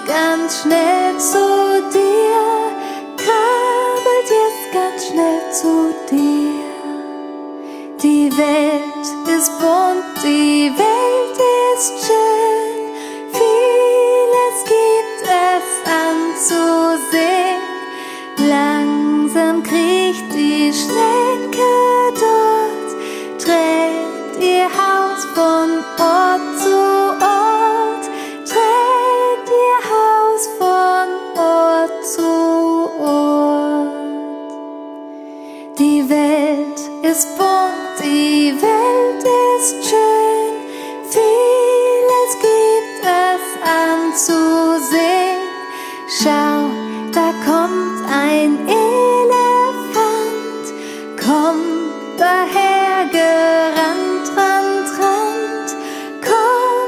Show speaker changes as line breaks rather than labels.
ganz schnell zu dir, krabbelt jetzt ganz schnell zu dir. Die Welt ist bunt, die Welt ist schön, vieles gibt es anzusehen. Langsam kriecht die Schnecke dort, trägt ihr Haus von Ort zu Ort, trägt ihr Haus von Ort zu Ort. Die Welt ist bunt, die Welt ist schön, vieles gibt es anzusehen. Schau